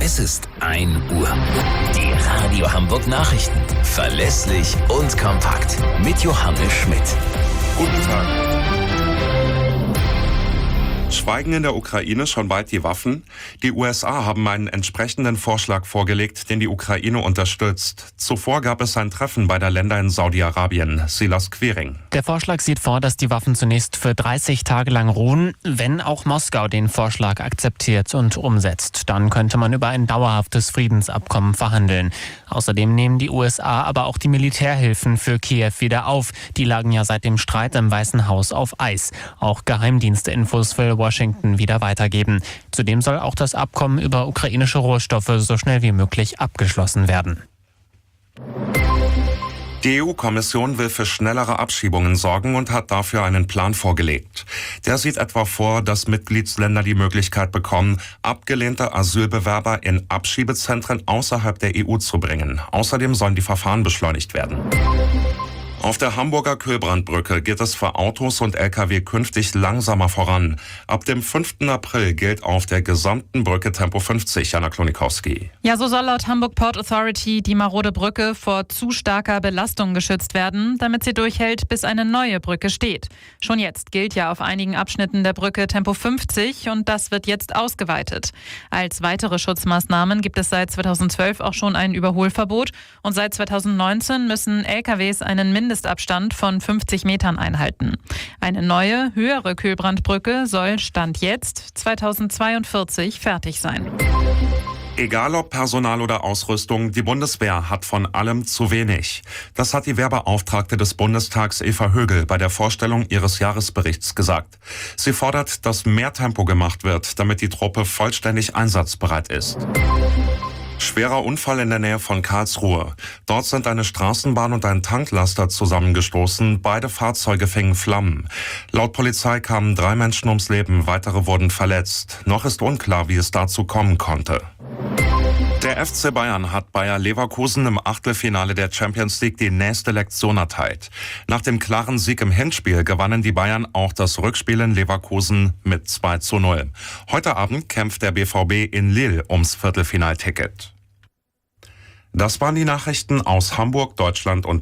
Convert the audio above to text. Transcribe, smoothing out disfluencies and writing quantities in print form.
Es ist 1 Uhr. Die Radio Hamburg Nachrichten. Verlässlich und kompakt. Mit Johannes Schmidt. Guten Tag. Schweigen in der Ukraine schon bald die Waffen? Die USA haben einen entsprechenden Vorschlag vorgelegt, den die Ukraine unterstützt. Zuvor gab es ein Treffen beider Länder in Saudi-Arabien. Silas Quiring. Der Vorschlag sieht vor, dass die Waffen zunächst für 30 Tage lang ruhen, wenn auch Moskau den Vorschlag akzeptiert und umsetzt. Dann könnte man über ein dauerhaftes Friedensabkommen verhandeln. Außerdem nehmen die USA aber auch die Militärhilfen für Kiew wieder auf. Die lagen ja seit dem Streit im Weißen Haus auf Eis. Auch Geheimdiensteinfos will Washington wieder weitergeben. Zudem soll auch das Abkommen über ukrainische Rohstoffe so schnell wie möglich abgeschlossen werden. Die EU-Kommission will für schnellere Abschiebungen sorgen und hat dafür einen Plan vorgelegt. Der sieht etwa vor, dass Mitgliedsländer die Möglichkeit bekommen, abgelehnte Asylbewerber in Abschiebezentren außerhalb der EU zu bringen. Außerdem sollen die Verfahren beschleunigt werden. Auf der Hamburger Kühlbrandbrücke geht es für Autos und Lkw künftig langsamer voran. Ab dem 5. April gilt auf der gesamten Brücke Tempo 50, Jana Klonikowski. Ja, so soll laut Hamburg Port Authority die marode Brücke vor zu starker Belastung geschützt werden, damit sie durchhält, bis eine neue Brücke steht. Schon jetzt gilt ja auf einigen Abschnitten der Brücke Tempo 50 und das wird jetzt ausgeweitet. Als weitere Schutzmaßnahmen gibt es seit 2012 auch schon ein Überholverbot und seit 2019 müssen LKWs einen Mindestabstand von 50 Metern einhalten. Eine neue, höhere Kühlbrandbrücke soll Stand jetzt 2042 fertig sein. Egal ob Personal oder Ausrüstung, die Bundeswehr hat von allem zu wenig. Das hat die Wehrbeauftragte des Bundestags Eva Högel bei der Vorstellung ihres Jahresberichts gesagt. Sie fordert, dass mehr Tempo gemacht wird, damit die Truppe vollständig einsatzbereit ist. Schwerer Unfall in der Nähe von Karlsruhe. Dort sind eine Straßenbahn und ein Tanklaster zusammengestoßen. Beide Fahrzeuge fingen Flammen. Laut Polizei kamen 3 Menschen ums Leben, weitere wurden verletzt. Noch ist unklar, wie es dazu kommen konnte. Der FC Bayern hat Bayer Leverkusen im Achtelfinale der Champions League die nächste Lektion erteilt. Nach dem klaren Sieg im Hinspiel gewannen die Bayern auch das Rückspiel in Leverkusen mit 2:0. Heute Abend kämpft der BVB in Lille ums Viertelfinalticket. Das waren die Nachrichten aus Hamburg, Deutschland und